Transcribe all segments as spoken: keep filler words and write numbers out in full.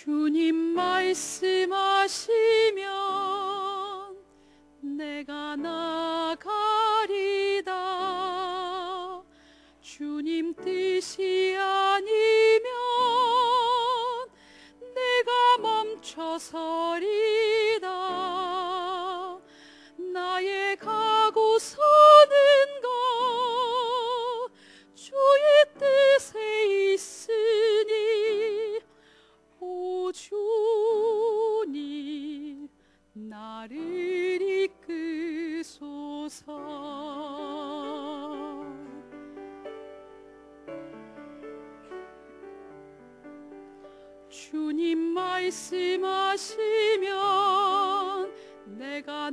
주님 말씀하시면 내가 나가리다. 주님 뜻이 아니면 내가 멈춰서리다. 나의 가고 서는 것 주의 뜻에 있으니 오 주님 나를 이끄소서. 주님 말씀하시면 내가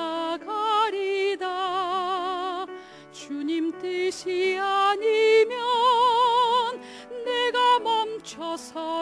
나가리다. 주님 뜻이 아니면 내가 멈춰서